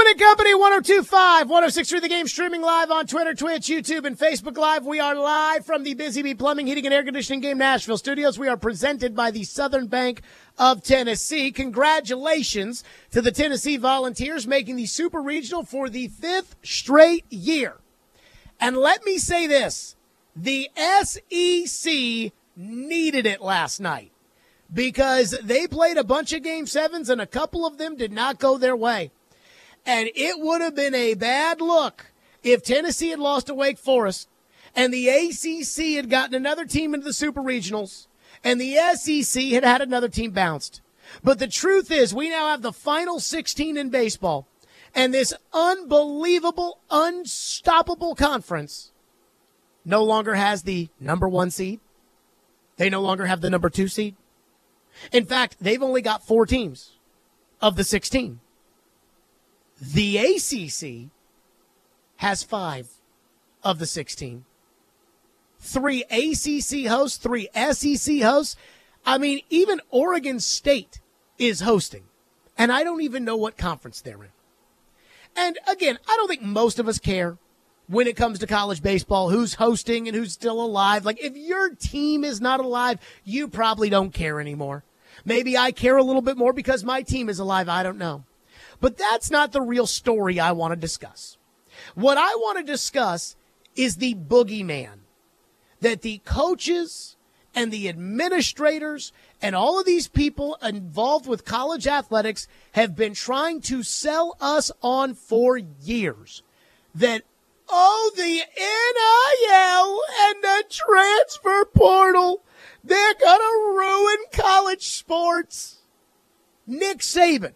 and Company, 102.5, 106.3 The Game, streaming live on Twitter, Twitch, YouTube, and Facebook Live. We are live from the Busy Bee Plumbing, Heating, and Air Conditioning Game Nashville studios. We are presented by the Southern Bank of Tennessee. Congratulations to the Tennessee Volunteers making the Super Regional for the 5th straight year. And let me say this, the SEC needed it last night because they played a bunch of Game 7s and a couple of them did not go their way. And it would have been a bad look if Tennessee had lost to Wake Forest and the ACC had gotten another team into the Super Regionals and the SEC had had another team bounced. But the truth is we now have the final 16 in baseball, and this unbelievable, unstoppable conference no longer has the number 1 seed. They no longer have the number 2 seed. In fact, they've only got 4 teams of the 16. The ACC has 5 of the 16. 3 ACC hosts, 3 SEC hosts. I mean, even Oregon State is hosting. And I don't even know what conference they're in. And again, I don't think most of us care when it comes to college baseball, who's hosting and who's still alive. Like, if your team is not alive, you probably don't care anymore. Maybe I care a little bit more because my team is alive. I don't know. But that's not the real story I want to discuss. What I want to discuss is the boogeyman that the coaches and the administrators and all of these people involved with college athletics have been trying to sell us on for years. That, oh, the NIL and the transfer portal, they're going to ruin college sports. Nick Saban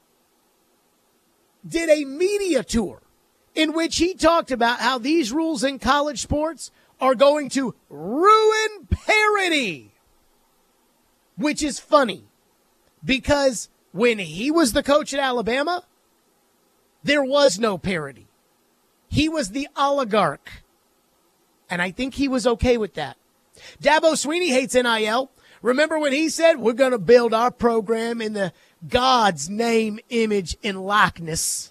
did a media tour in which he talked about how these rules in college sports are going to ruin parity, which is funny because when he was the coach at Alabama, there was no parity. He was the oligarch, and I think he was okay with that. Dabo Swinney hates NIL. Remember when he said, we're going to build our program in the God's name, image, and likeness?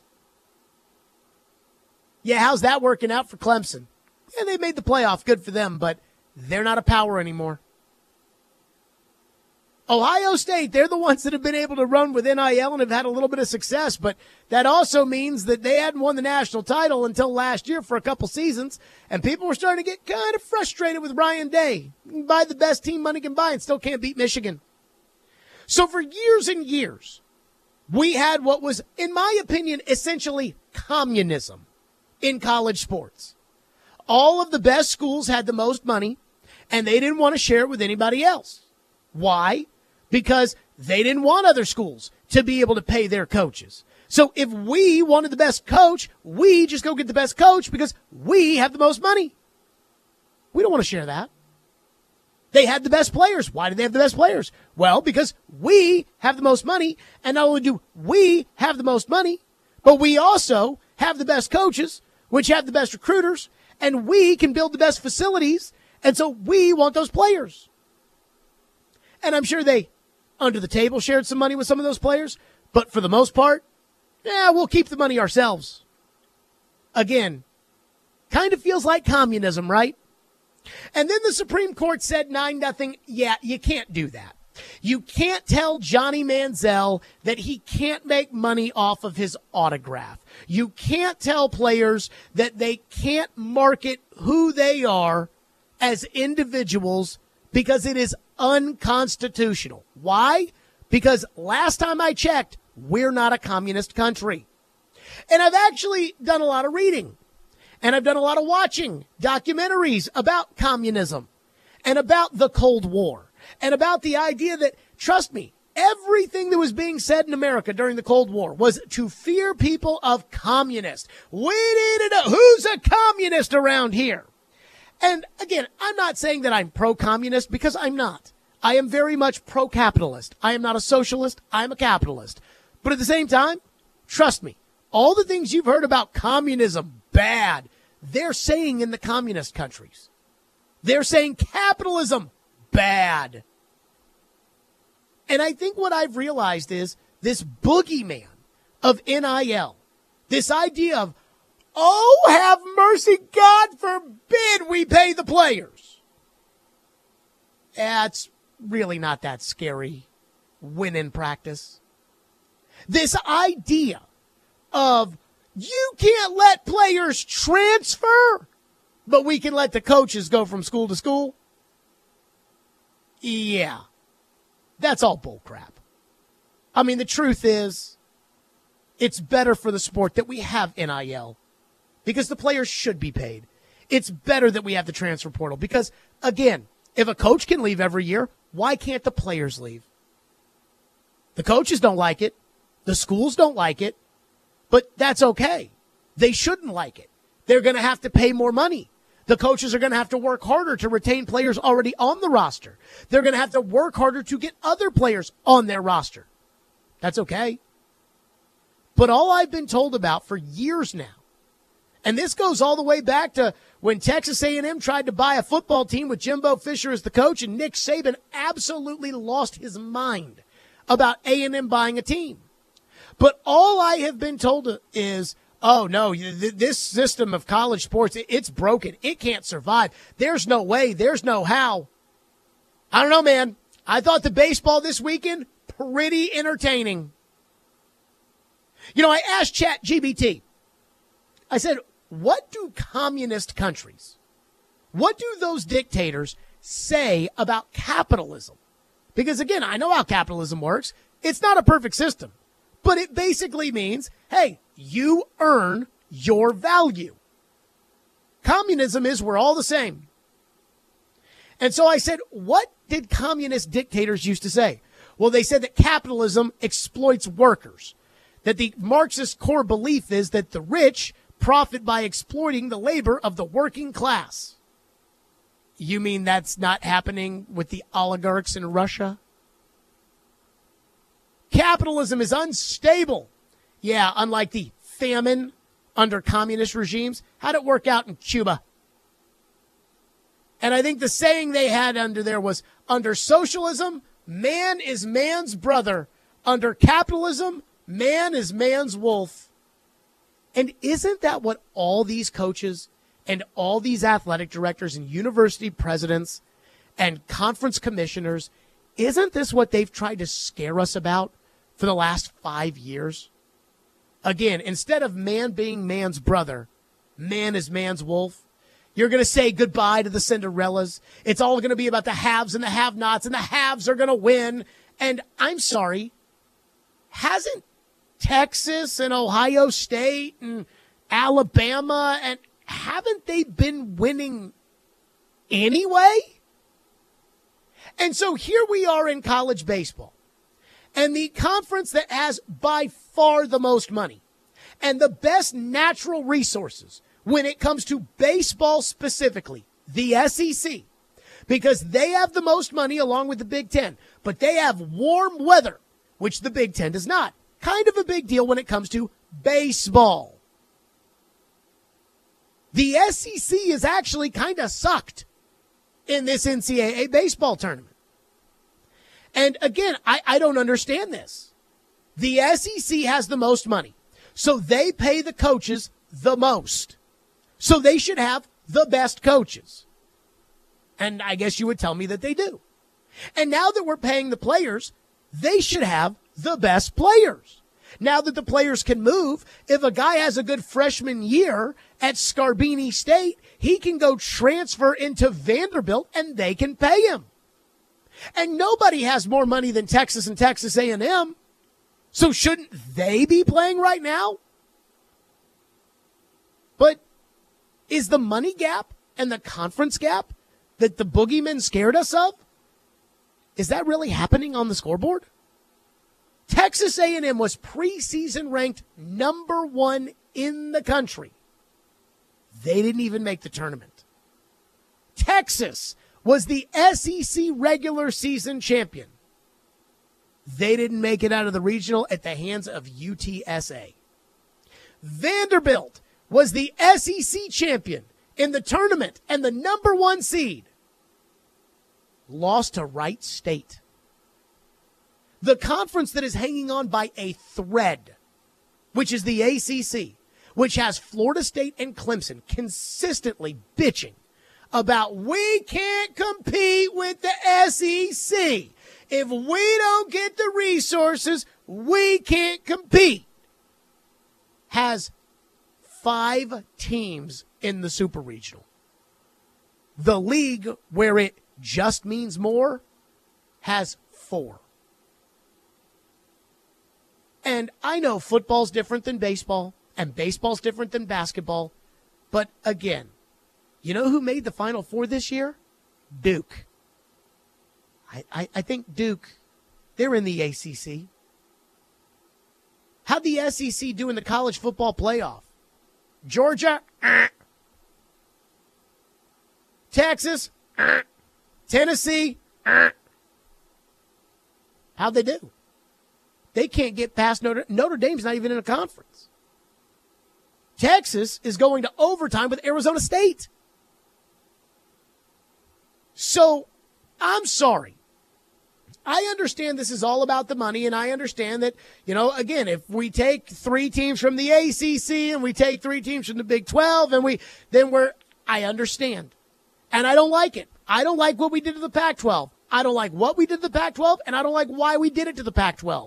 Yeah, how's that working out for Clemson? Yeah, they made the playoff. Good for them, but they're not a power anymore. Ohio State, they're the ones that have been able to run with NIL and have had a little bit of success, but that also means that they hadn't won the national title until last year for a couple seasons, and people were starting to get kind of frustrated with Ryan Day. You can buy the best team money can buy and still can't beat Michigan. So for years and years, we had what was, in my opinion, essentially communism in college sports. All of the best schools had the most money, and they didn't want to share it with anybody else. Why? Because they didn't want other schools to be able to pay their coaches. So if we wanted the best coach, we just go get the best coach because we have the most money. We don't want to share that. They had the best players. Why did they have the best players? Well, because we have the most money, and not only do we have the most money, but we also have the best coaches, which have the best recruiters, and we can build the best facilities, and so we want those players. And I'm sure they, under the table, shared some money with some of those players, but for the most part, we'll keep the money ourselves. Again, kind of feels like communism, right? And then the Supreme Court said 9-0. Yeah, you can't do that. You can't tell Johnny Manziel that he can't make money off of his autograph. You can't tell players that they can't market who they are as individuals because it is unconstitutional. Why? Because last time I checked, we're not a communist country. And I've actually done a lot of reading. And I've done a lot of watching documentaries about communism and about the Cold War and about the idea that, trust me, everything that was being said in America during the Cold War was to fear people of communists. We need to know who's a communist around here. And again, I'm not saying that I'm pro-communist because I'm not. I am very much pro-capitalist. I am not a socialist. I'm a capitalist. But at the same time, trust me, all the things you've heard about communism, bad, they're saying in the communist countries. They're saying capitalism, bad. And I think what I've realized is this boogeyman of NIL This idea of, oh, have mercy, God forbid we pay the players. It's really not that scary when in practice. This idea of you can't let players transfer, but we can let the coaches go from school to school. Yeah, that's all bull crap. I mean, the truth is, it's better for the sport that we have NIL because the players should be paid. It's better that we have the transfer portal because, again, if a coach can leave every year, why can't the players leave? The coaches don't like it. The schools don't like it. But that's okay. They shouldn't like it. They're going to have to pay more money. The coaches are going to have to work harder to retain players already on the roster. They're going to have to work harder to get other players on their roster. That's okay. But all I've been told about for years now, and this goes all the way back to when Texas A&M tried to buy a football team with Jimbo Fisher as the coach, and Nick Saban absolutely lost his mind about A&M buying a team. But all I have been told is, oh, no, this system of college sports, it's broken. It can't survive. There's no way. There's no how. I don't know, man. I thought the baseball this weekend, pretty entertaining. You know, I asked ChatGPT, I said, what do communist countries, what do those dictators say about capitalism? Because, again, I know how capitalism works. It's not a perfect system. But it basically means, hey, you earn your value. Communism is we're all the same. And so I said, what did communist dictators used to say? Well, they said that capitalism exploits workers, that the Marxist core belief is that the rich profit by exploiting the labor of the working class. You mean that's not happening with the oligarchs in Russia? Capitalism is unstable. Yeah, unlike the famine under communist regimes. How'd it work out in Cuba? And I think the saying they had under there was, under socialism, man is man's brother. Under capitalism, man is man's wolf. And isn't that what all these coaches and all these athletic directors and university presidents and conference commissioners, isn't this what they've tried to scare us about for the last 5 years? Again, instead of man being man's brother, man is man's wolf. You're going to say goodbye to the Cinderellas. It's all going to be about the haves and the have-nots, and the haves are going to win. And I'm sorry, hasn't Texas and Ohio State and Alabama, and haven't they been winning anyway? And so here we are in college baseball. And the conference that has by far the most money and the best natural resources when it comes to baseball specifically, the SEC, because they have the most money along with the Big Ten, but they have warm weather, which the Big Ten does not. Kind of a big deal when it comes to baseball. The SEC is actually kind of sucked in this NCAA baseball tournament. And again, I don't understand this. The SEC has the most money, so they pay the coaches the most. So they should have the best coaches. And I guess you would tell me that they do. And now that we're paying the players, they should have the best players. Now that the players can move, if a guy has a good freshman year at Scarbini State, he can go transfer into Vanderbilt and they can pay him. And nobody has more money than Texas and Texas A&M. So shouldn't they be playing right now? But is the money gap and the conference gap that the boogeyman scared us of, is that really happening on the scoreboard? Texas A&M was preseason ranked number 1 in the country. They didn't even make the tournament. Texas was the SEC regular season champion. They didn't make it out of the regional at the hands of UTSA. Vanderbilt was the SEC champion in the tournament and the number 1 seed. Lost to Wright State. The conference that is hanging on by a thread, which is the ACC, which has Florida State and Clemson consistently bitching about we can't compete with the SEC. If we don't get the resources, we can't compete. Has 5 teams in the Super Regional. The league, where it just means more, has 4. And I know football's different than baseball, and baseball's different than basketball. But again, you know who made the Final Four this year? Duke. I think Duke, they're in the ACC. How'd the SEC do in the college football playoff? Georgia? Texas? Tennessee? How'd they do? They can't get past Notre Dame's not even in a conference. Texas is going to overtime with Arizona State. So, I'm sorry. I understand this is all about the money, and I understand that, again, if we take 3 teams from the ACC and we take 3 teams from the Big 12, I understand. And I don't like it. I don't like what we did to the Pac-12. I don't like what we did to the Pac-12, and I don't like why we did it to the Pac-12.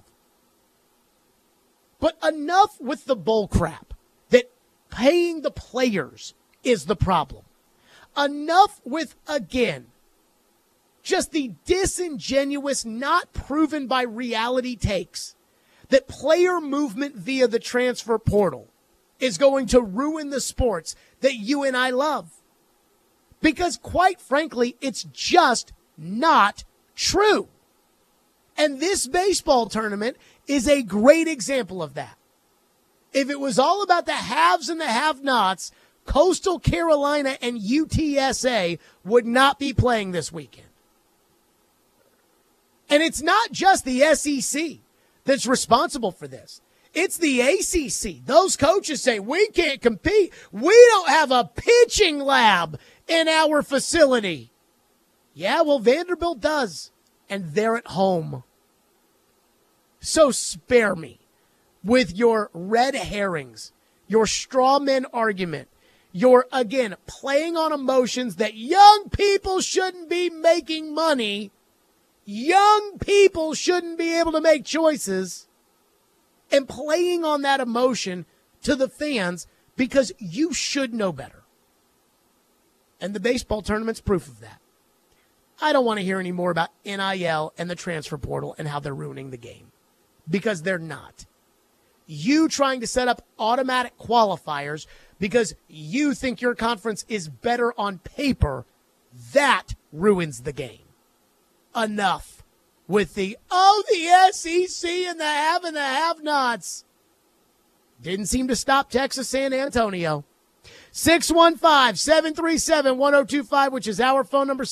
But enough with the bull crap that paying the players is the problem. Enough with, again, just the disingenuous, not proven by reality takes that player movement via the transfer portal is going to ruin the sports that you and I love. Because quite frankly, it's just not true. And this baseball tournament is a great example of that. If it was all about the haves and the have-nots, Coastal Carolina and UTSA would not be playing this weekend. And it's not just the SEC that's responsible for this. It's the ACC. Those coaches say, we can't compete. We don't have a pitching lab in our facility. Yeah, well, Vanderbilt does. And they're at home. So spare me with your red herrings, your straw man argument, your, again, playing on emotions that young people shouldn't be making money. Young people shouldn't be able to make choices, and playing on that emotion to the fans because you should know better. And the baseball tournament's proof of that. I don't want to hear any more about NIL and the transfer portal and how they're ruining the game, because they're not. You trying to set up automatic qualifiers because you think your conference is better on paper, that ruins the game. Enough with the SEC and the have-nots. Didn't seem to stop Texas San Antonio. 615-737-1025, which is our phone number,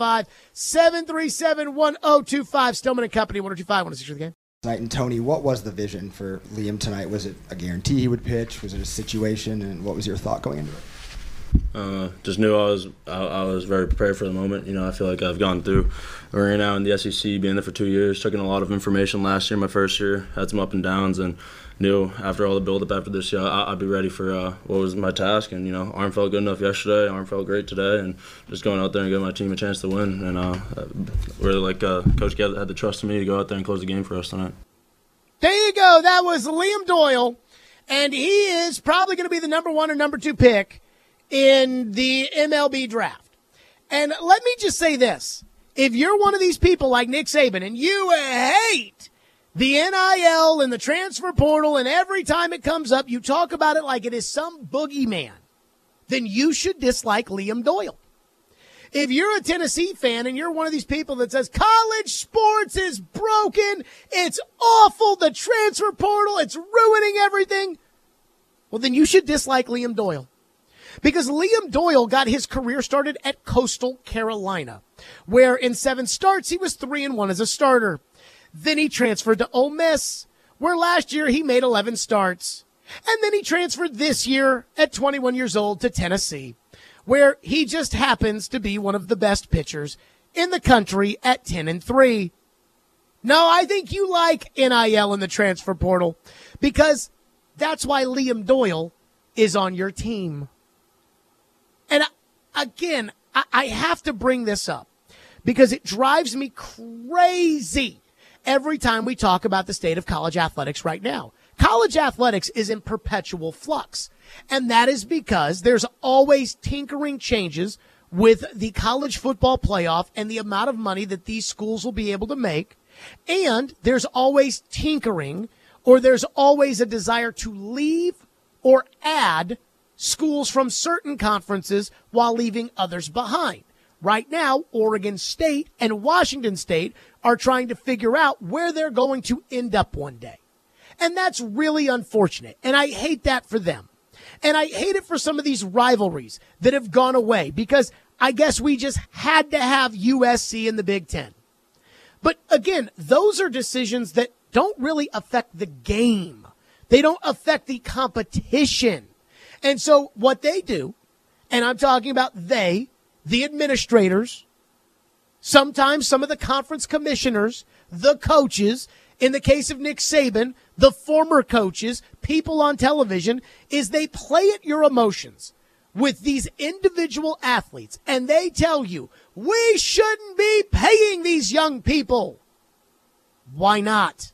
615-737-1025. Stillman and Company, 1025, 106 the game. Tonight, and Tony, what was the vision for Liam tonight? Was it a guarantee he would pitch? Was it a situation? And what was your thought going into it? Just knew I was very prepared for the moment. I feel like I've gone through a ring now in the SEC, being there for 2 years, took in a lot of information last year, my first year, had some up and downs, and knew after all the build-up after this year, I'd be ready for what was my task. And, arm felt good enough yesterday, arm felt great today, and just going out there and giving my team a chance to win. And really, Coach Gav had the trust in me to go out there and close the game for us tonight. There you go. That was Liam Doyle, and he is probably going to be the number 1 or number 2 pick in the MLB draft. And let me just say this. If you're one of these people like Nick Saban and you hate the NIL and the transfer portal, and every time it comes up you talk about it like it is some boogeyman, then you should dislike Liam Doyle. If you're a Tennessee fan and you're one of these people that says college sports is broken, it's awful, the transfer portal, it's ruining everything, well, then you should dislike Liam Doyle. Because Liam Doyle got his career started at Coastal Carolina, where in 7 starts he was 3-1 as a starter. Then he transferred to Ole Miss, where last year he made 11 starts. And then he transferred this year at 21 years old to Tennessee, where he just happens to be one of the best pitchers in the country at 10-3. No, I think you like NIL in the transfer portal, because that's why Liam Doyle is on your team. And again, I have to bring this up because it drives me crazy every time we talk about the state of college athletics right now. College athletics is in perpetual flux, and that is because there's always tinkering changes with the college football playoff and the amount of money that these schools will be able to make, and there's always tinkering, or there's always a desire to leave or add schools from certain conferences while leaving others behind. Right now, Oregon State and Washington State are trying to figure out where they're going to end up one day. And that's really unfortunate. And I hate that for them. And I hate it for some of these rivalries that have gone away because I guess we just had to have USC in the Big Ten. But again, those are decisions that don't really affect the game. They don't affect the competition. And so what they do, and I'm talking about they, the administrators, sometimes some of the conference commissioners, the coaches, in the case of Nick Saban, the former coaches, people on television, is they play at your emotions with these individual athletes, and they tell you, we shouldn't be paying these young people. Why not?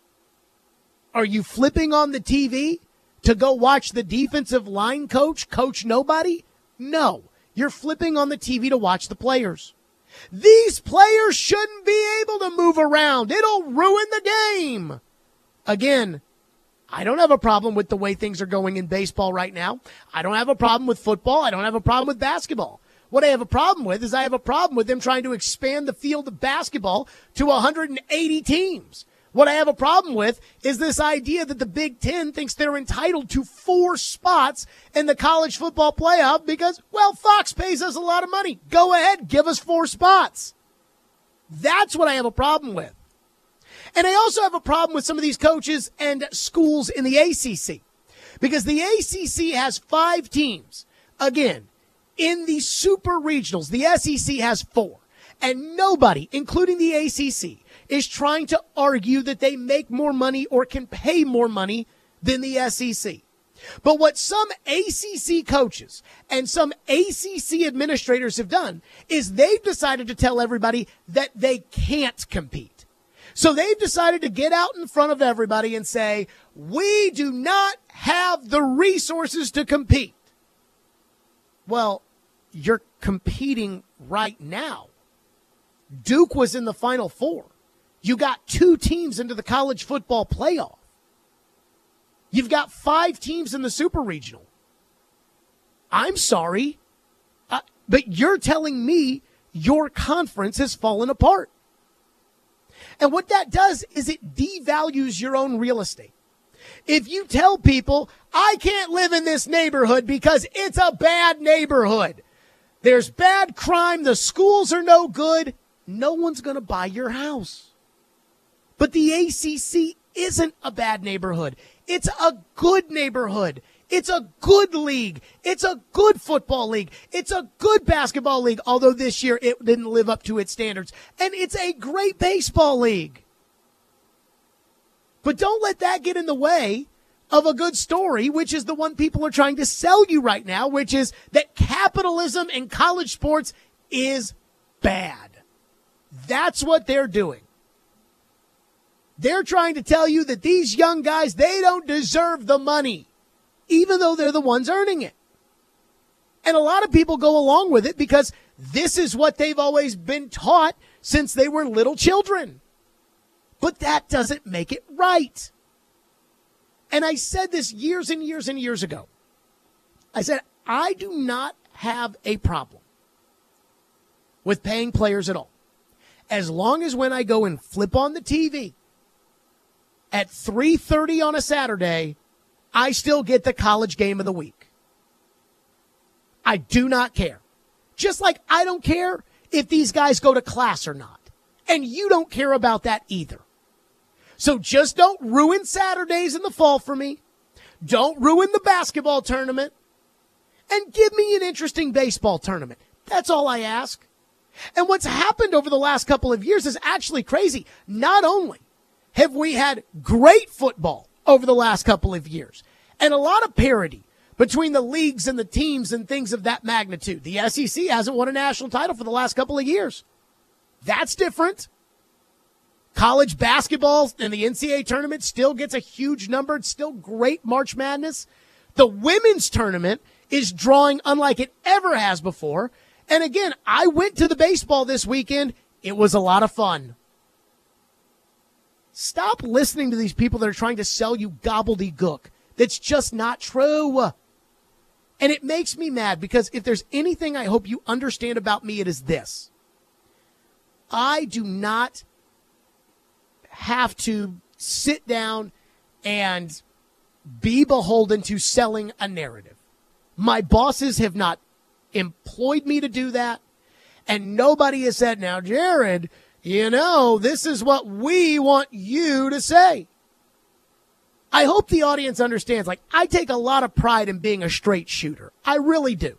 Are you flipping on the TV to go watch the defensive line coach nobody? No, you're flipping on the TV to watch the players. These players shouldn't be able to move around. It'll ruin the game. Again, I don't have a problem with the way things are going in baseball right now. I don't have a problem with football. I don't have a problem with basketball. What I have a problem with is I have a problem with them trying to expand the field of basketball to 180 teams. What I have a problem with is this idea that the Big Ten thinks they're entitled to 4 spots in the college football playoff because, well, Fox pays us a lot of money. Go ahead, give us 4 spots. That's what I have a problem with. And I also have a problem with some of these coaches and schools in the ACC because the ACC has 5 teams. Again, in the super regionals, the SEC has 4. And nobody, including the ACC, is trying to argue that they make more money or can pay more money than the SEC. But what some ACC coaches and some ACC administrators have done is they've decided to tell everybody that they can't compete. So they've decided to get out in front of everybody and say, we do not have the resources to compete. Well, you're competing right now. Duke was in the Final Four. You got 2 teams into the college football playoff. You've got 5 teams in the super regional. I'm sorry, but you're telling me your conference has fallen apart. And what that does is it devalues your own real estate. If you tell people, I can't live in this neighborhood because it's a bad neighborhood, there's bad crime, the schools are no good, no one's going to buy your house. But the ACC isn't a bad neighborhood. It's a good neighborhood. It's a good league. It's a good football league. It's a good basketball league, although this year it didn't live up to its standards. And it's a great baseball league. But don't let that get in the way of a good story, which is the one people are trying to sell you right now, which is that capitalism in college sports is bad. That's what they're doing. They're trying to tell you that these young guys, they don't deserve the money, even though they're the ones earning it. And a lot of people go along with it because this is what they've always been taught since they were little children. But that doesn't make it right. And I said this years and years and years ago. I said, I do not have a problem with paying players at all. As long as when I go and flip on the TV at 3:30 on a Saturday, I still get the college game of the week. I do not care. Just like I don't care if these guys go to class or not. And you don't care about that either. So just don't ruin Saturdays in the fall for me. Don't ruin the basketball tournament. And give me an interesting baseball tournament. That's all I ask. And what's happened over the last couple of years is actually crazy. Not only have we had great football over the last couple of years and a lot of parity, between the leagues and the teams and things of that magnitude. The SEC hasn't won a national title for the last couple of years. That's different. College basketball and the NCAA tournament still gets a huge number. It's still great March Madness. The women's tournament is drawing unlike it ever has before. And again, I went to the baseball this weekend. It was a lot of fun. Stop listening to these people that are trying to sell you gobbledygook. That's just not true. And it makes me mad because if there's anything I hope you understand about me, it is this. I do not have to sit down and be beholden to selling a narrative. My bosses have not employed me to do that, and nobody has said, now, Jared, this is what we want you to say. I hope the audience understands, I take a lot of pride in being a straight shooter. I really do.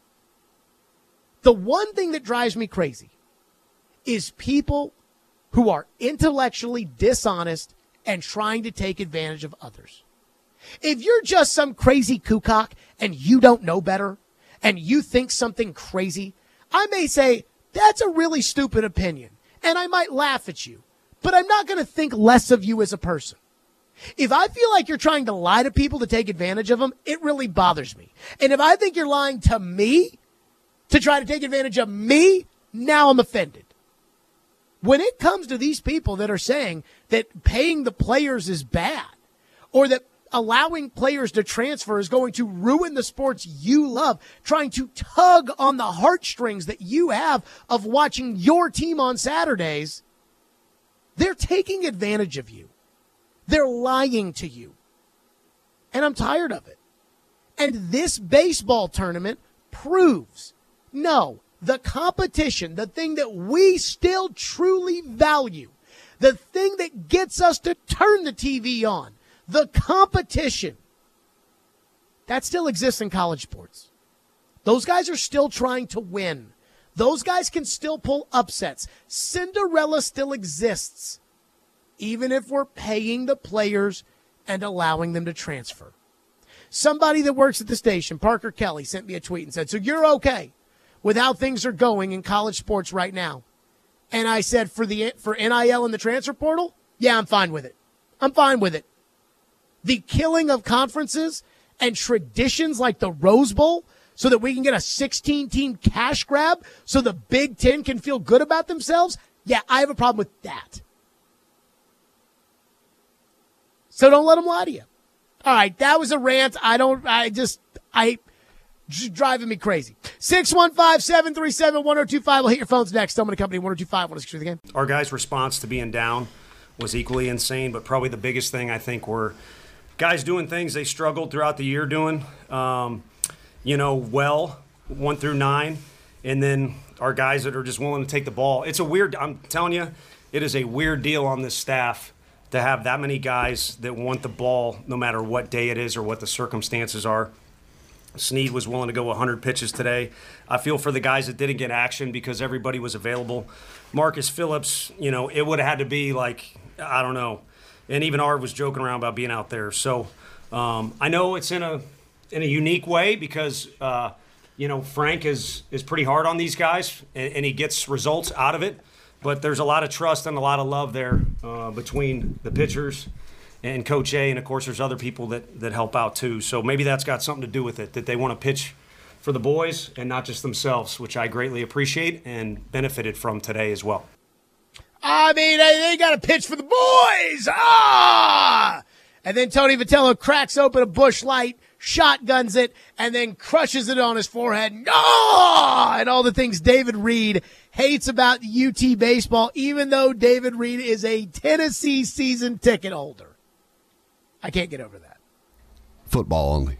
The one thing that drives me crazy is people who are intellectually dishonest and trying to take advantage of others. If you're just some crazy kookack and you don't know better and you think something crazy, I may say, that's a really stupid opinion, and I might laugh at you, but I'm not going to think less of you as a person. If I feel like you're trying to lie to people to take advantage of them, it really bothers me. And if I think you're lying to me to try to take advantage of me, now I'm offended. When it comes to these people that are saying that paying the players is bad or that allowing players to transfer is going to ruin the sports you love, trying to tug on the heartstrings that you have of watching your team on Saturdays, they're taking advantage of you. They're lying to you. And I'm tired of it. And this baseball tournament proves, no, the competition, the thing that we still truly value, the thing that gets us to turn the TV on, the competition, that still exists in college sports. Those guys are still trying to win. Those guys can still pull upsets. Cinderella still exists, even if we're paying the players and allowing them to transfer. Somebody that works at the station, Parker Kelly, sent me a tweet and said, so you're okay with how things are going in college sports right now? And I said, for NIL and the transfer portal, yeah, I'm fine with it. I'm fine with it. The killing of conferences and traditions like the Rose Bowl so that we can get a 16-team cash grab so the Big Ten can feel good about themselves, yeah, I have a problem with that. So don't let them lie to you. All right, that was a rant. Just driving me crazy. 615-737-1025. We'll hit your phones next. Tillman & Company, 1025, 106 the game. Our guys' response to being down was equally insane, but probably the biggest thing I think were guys doing things they struggled throughout the year doing, 1 through 9, and then our guys that are just willing to take the ball. I'm telling you, it is a weird deal on this staff to have that many guys that want the ball no matter what day it is or what the circumstances are. Snead was willing to go 100 pitches today. I feel for the guys that didn't get action because everybody was available. Marcus Phillips, it would have had to be I don't know. And even Art was joking around about being out there. So I know it's in a unique way because, Frank is pretty hard on these guys and he gets results out of it. But there's a lot of trust and a lot of love there between the pitchers and Coach A, and, of course, there's other people that help out too. So maybe that's got something to do with it, that they want to pitch for the boys and not just themselves, which I greatly appreciate and benefited from today as well. I mean, they got to pitch for the boys. And then Tony Vitello cracks open a Busch Light, shotguns it, and then crushes it on his forehead. And all the things David Reed hates about UT baseball, even though David Reed is a Tennessee season ticket holder. I can't get over that. Football only.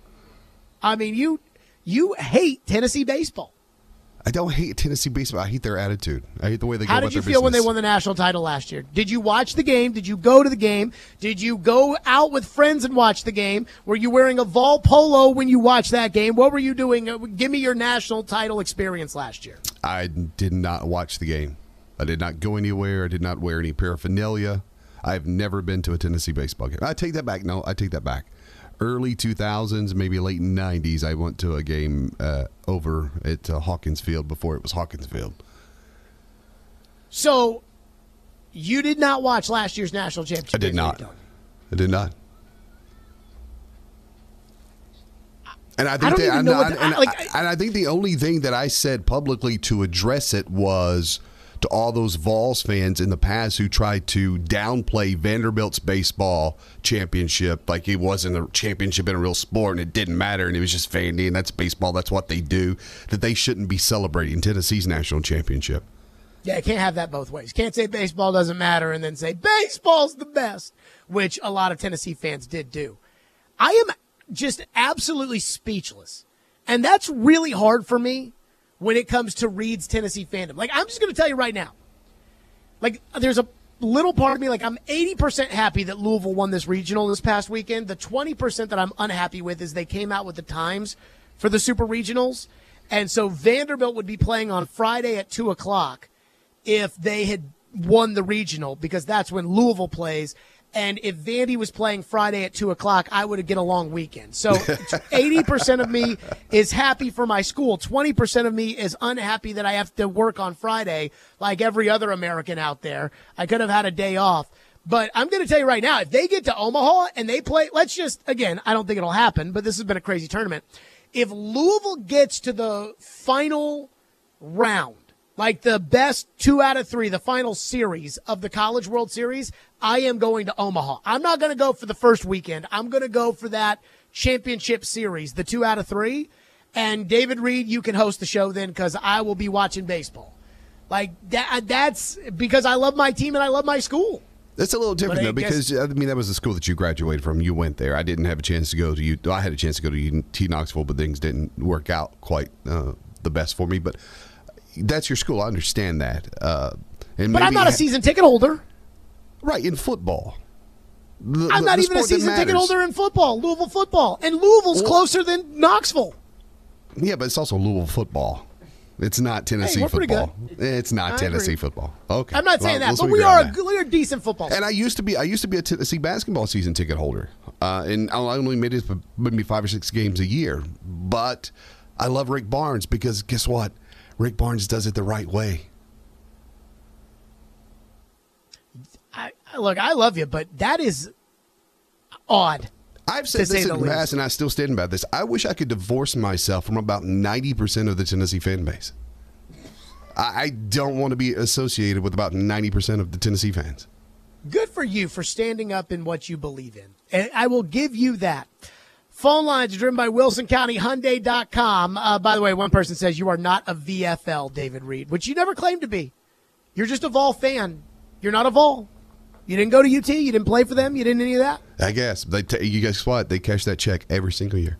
I mean, you hate Tennessee baseball. I don't hate Tennessee baseball. I hate their attitude. I hate the way they go about their business. How did you feel when they won the national title last year? Did you watch the game? Did you go to the game? Did you go out with friends and watch the game? Were you wearing a Vol Polo when you watched that game? What were you doing? Give me your national title experience last year. I did not watch the game. I did not go anywhere. I did not wear any paraphernalia. I've never been to a Tennessee baseball game. I take that back. No, I take that back. early 2000s, maybe late 90s, I went to a game over at Hawkins Field before it was Hawkins Field. So you did not watch last year's national championship? I did not. I did not. And I think I think the only thing that I said publicly to address it was to all those Vols fans in the past who tried to downplay Vanderbilt's baseball championship like it wasn't a championship in a real sport and it didn't matter and it was just Vandy and that's baseball, that's what they do, that they shouldn't be celebrating Tennessee's national championship. Yeah, you can't have that both ways. Can't say baseball doesn't matter and then say baseball's the best, which a lot of Tennessee fans did do. I am just absolutely speechless. And that's really hard for me when it comes to Reed's Tennessee fandom. Like, I'm just going to tell you right now. Like, there's a little part of me, like, I'm 80% happy that Louisville won this regional this past weekend. The 20% that I'm unhappy with is they came out with the times for the super regionals. And so Vanderbilt would be playing on Friday at 2 o'clock if they had won the regional, because that's when Louisville plays. And if Vandy was playing Friday at 2 o'clock, I would get a long weekend. So 80% of me is happy for my school. 20% of me is unhappy that I have to work on Friday like every other American out there. I could have had a day off. But I'm going to tell you right now, if they get to Omaha and they play, let's just, again, I don't think it'll happen, but this has been a crazy tournament. If Louisville gets to the final round, like the best 2 out of 3, the final series of the College World Series, I am going to Omaha. I'm not going to go for the first weekend. I'm going to go for that championship series, the 2 out of 3. And David Reed, you can host the show then because I will be watching baseball. Like that's because I love my team and I love my school. That's a little different, though, because, I mean, that was the school that you graduated from. You went there. I didn't have a chance to go to I had a chance to go to UT Knoxville, but things didn't work out quite the best for me. But that's your school. I understand that. But I'm not a season ticket holder. Right, in football. I'm not even a season ticket holder in football, Louisville football. And Louisville's closer than Knoxville. Yeah, but it's also Louisville football. It's not Tennessee football. It's not Tennessee football. Okay. I'm not saying that, but we are a decent football team. And I used to be a Tennessee basketball season ticket holder. And I only made it for maybe 5 or 6 games a year. But I love Rick Barnes because guess what? Rick Barnes does it the right way. Look, I love you, but that is odd. I've said this in the past, and I still stand by this. I wish I could divorce myself from about 90% of the Tennessee fan base. I don't want to be associated with about 90% of the Tennessee fans. Good for you for standing up in what you believe in. And I will give you that. Phone lines are driven by WilsonCountyHyundai.com. By the way, one person says you are not a VFL, David Reed, which you never claimed to be. You're just a Vol fan. You're not a Vol. You didn't go to UT. You didn't play for them. You didn't any of that. I guess. You guess what? They cash that check every single year.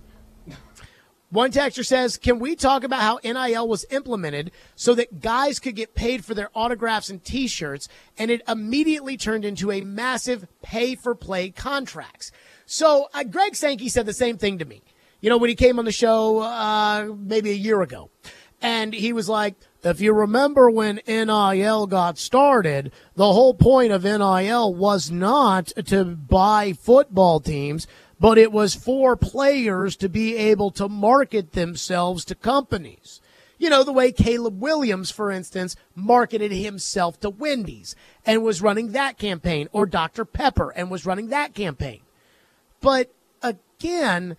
One texter says, can we talk about how NIL was implemented so that guys could get paid for their autographs and T-shirts, and it immediately turned into a massive pay-for-play contracts? So Greg Sankey said the same thing to me, when he came on the show maybe a year ago. And he was like, if you remember when NIL got started, the whole point of NIL was not to buy football teams, but it was for players to be able to market themselves to companies. The way Caleb Williams, for instance, marketed himself to Wendy's and was running that campaign, or Dr. Pepper and was running that campaign. But again,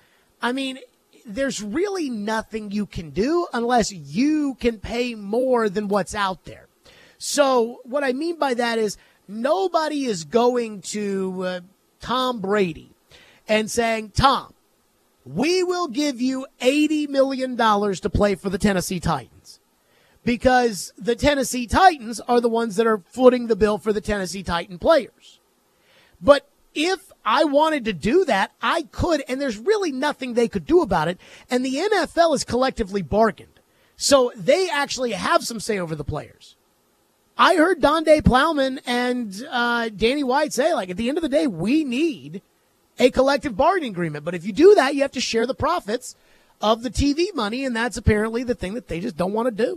there's really nothing you can do unless you can pay more than what's out there. So what I mean by that is nobody is going to Tom Brady and saying, Tom, we will give you $80 million to play for the Tennessee Titans, because the Tennessee Titans are the ones that are footing the bill for the Tennessee Titan players. But if I wanted to do that, I could, and there's really nothing they could do about it. And the NFL is collectively bargained, so they actually have some say over the players. I heard Donde Plowman and Danny White say, at the end of the day, we need a collective bargaining agreement. But if you do that, you have to share the profits of the TV money, and that's apparently the thing that they just don't want to do.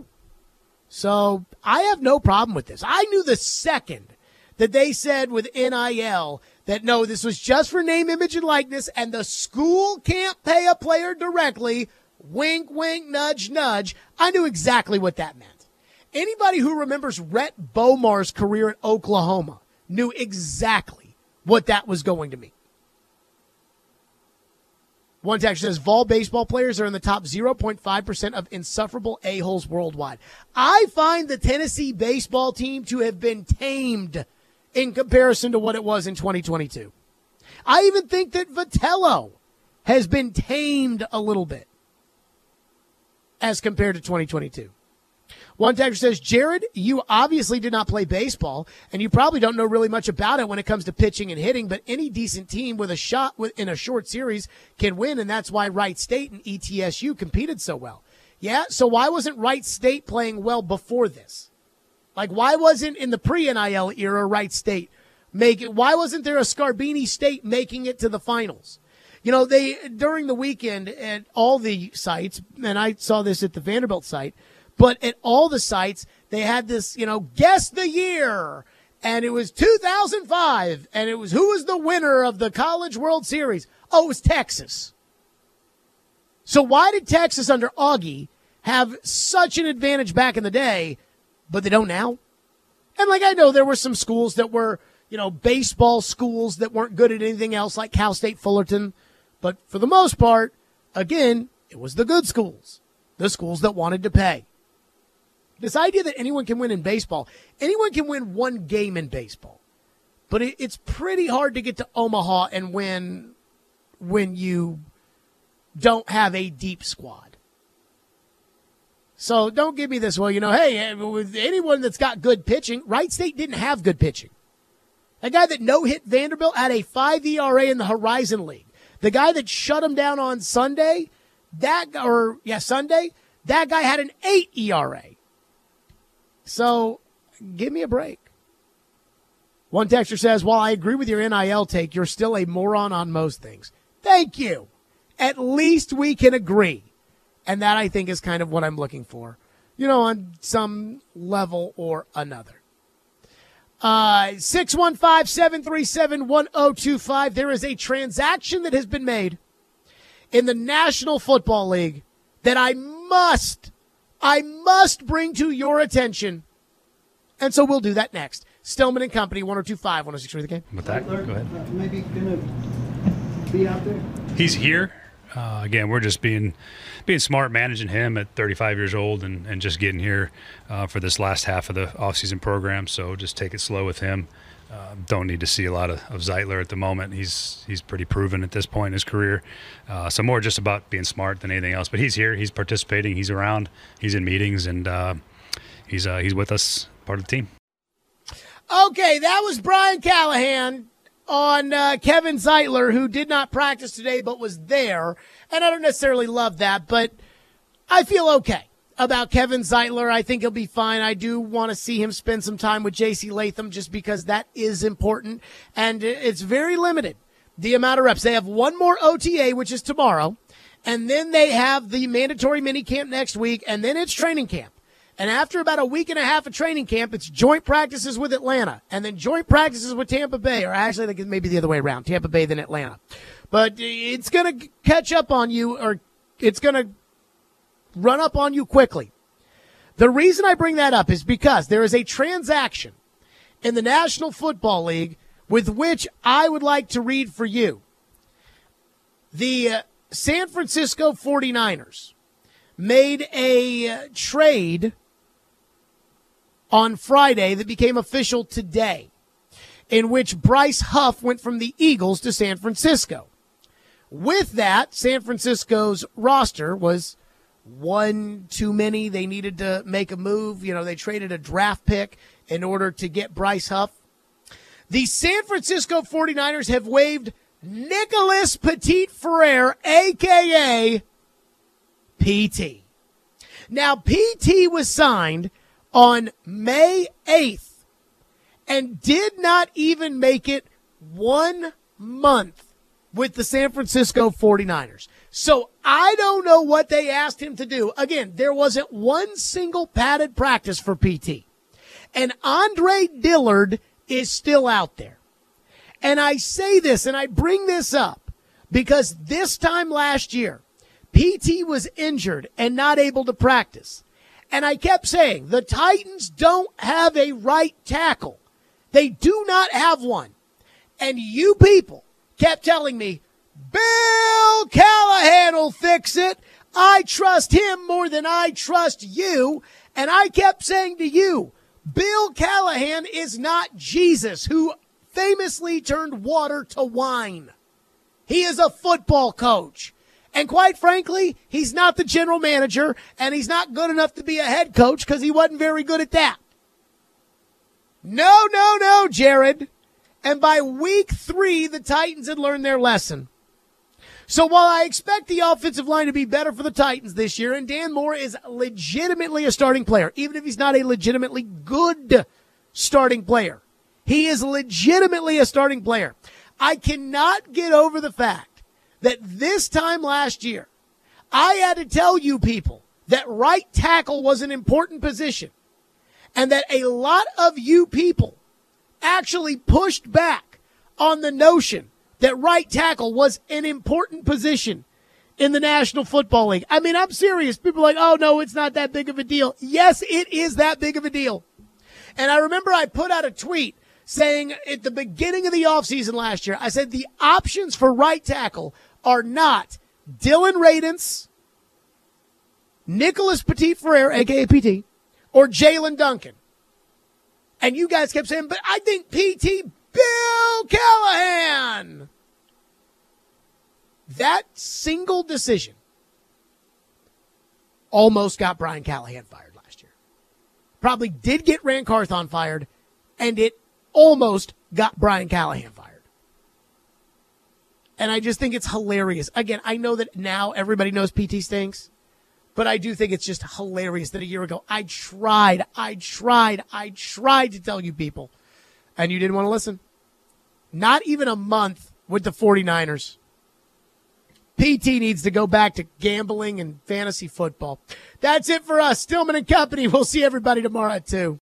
So I have no problem with this. I knew the second that they said with NIL that, no, this was just for name, image, and likeness, and the school can't pay a player directly, wink, wink, nudge, nudge, I knew exactly what that meant. Anybody who remembers Rhett Bomar's career at Oklahoma knew exactly what that was going to mean. One text says, Vol baseball players are in the top 0.5% of insufferable a-holes worldwide. I find the Tennessee baseball team to have been tamed in comparison to what it was in 2022. I even think that Vitello has been tamed a little bit as compared to 2022. One texter says, Jared, you obviously did not play baseball, and you probably don't know really much about it when it comes to pitching and hitting, but any decent team with a shot in a short series can win, and that's why Wright State and ETSU competed so well. Yeah, so why wasn't Wright State playing well before this? Like, why wasn't in the pre-NIL era Wright State why wasn't there a Scarbini State making it to the finals? You know, during the weekend at all the sites, and I saw this at the Vanderbilt site, but at all the sites, they had this, guess the year. And it was 2005. And it was, who was the winner of the College World Series? Oh, it was Texas. So why did Texas under Augie have such an advantage back in the day, but they don't now? And I know there were some schools that were, baseball schools that weren't good at anything else, like Cal State Fullerton. But for the most part, again, it was the good schools, the schools that wanted to pay. This idea that anyone can win in baseball, anyone can win one game in baseball, but it's pretty hard to get to Omaha and win when you don't have a deep squad. So don't give me this, hey, with anyone that's got good pitching, Wright State didn't have good pitching. That guy that no-hit Vanderbilt had a 5 ERA in the Horizon League. The guy that shut him down on Sunday, that guy had an 8 ERA. So, give me a break. One texter says, while I agree with your NIL take, you're still a moron on most things. Thank you. At least we can agree. And that, I think, is kind of what I'm looking for, on some level or another. 615-737-1025. There is a transaction that has been made in the National Football League that I must bring to your attention. And so we'll do that next. Stillman and Company, 102.5, 106.3 The Game. With that, go ahead. Maybe going to be out there? He's here. Again, we're just being smart, managing him at 35 years old and just getting here for this last half of the offseason program. So just take it slow with him. Don't need to see a lot of Zeitler at the moment. He's pretty proven at this point in his career. So more just about being smart than anything else. But he's here. He's participating. He's around. He's in meetings, and he's with us, part of the team. Okay, that was Brian Callahan on Kevin Zeitler, who did not practice today but was there. And I don't necessarily love that, but I feel okay about Kevin Zeitler. I think he'll be fine. I do want to see him spend some time with J.C. Latham just because that is important. And it's very limited, the amount of reps. They have one more OTA, which is tomorrow, and then they have the mandatory minicamp next week, and then it's training camp. And after about a week and a half of training camp, it's joint practices with Atlanta and then joint practices with Tampa Bay, or actually I think it's maybe the other way around, Tampa Bay then Atlanta. But it's going to catch up on you, or it's going to run up on you quickly. The reason I bring that up is because there is a transaction in the National Football League with which I would like to read for you. The San Francisco 49ers made a trade on Friday that became official today, in which Bryce Huff went from the Eagles to San Francisco. With that, San Francisco's roster was one too many. They needed to make a move. They traded a draft pick in order to get Bryce Huff. The San Francisco 49ers have waived Nicholas Petit-Frere, a.k.a. PT. Now, PT was signed on May 8th and did not even make it 1 month with the San Francisco 49ers. So I don't know what they asked him to do. Again, there wasn't one single padded practice for PT. And Andre Dillard is still out there. And I say this and I bring this up because this time last year, PT was injured and not able to practice. And I kept saying, the Titans don't have a right tackle. They do not have one. And you people kept telling me, Bill Callahan will fix it. I trust him more than I trust you. And I kept saying to you, Bill Callahan is not Jesus, who famously turned water to wine. He is a football coach. And quite frankly, he's not the general manager, and he's not good enough to be a head coach because he wasn't very good at that. No, Jared. And by week 3, the Titans had learned their lesson. So while I expect the offensive line to be better for the Titans this year, and Dan Moore is legitimately a starting player, even if he's not a legitimately good starting player, he is legitimately a starting player. I cannot get over the fact that this time last year, I had to tell you people that right tackle was an important position, and that a lot of you people actually pushed back on the notion that right tackle was an important position in the National Football League. I mean, I'm serious. People are like, oh, no, it's not that big of a deal. Yes, it is that big of a deal. And I remember I put out a tweet saying at the beginning of the offseason last year, I said the options for right tackle are not Dylan Radunz, Nicholas Petit-Frere, a.k.a. PT, or Jalen Duncan. And you guys kept saying, but I think PT, Bill Callahan. That single decision almost got Brian Callahan fired last year. Probably did get Rand Carthon fired, and it almost got Brian Callahan fired. And I just think it's hilarious. Again, I know that now everybody knows PT stinks, but I do think it's just hilarious that a year ago I tried to tell you people, and you didn't want to listen. Not even a month with the 49ers. PT needs to go back to gambling and fantasy football. That's it for us. Stillman and Company. We'll see everybody tomorrow at 2.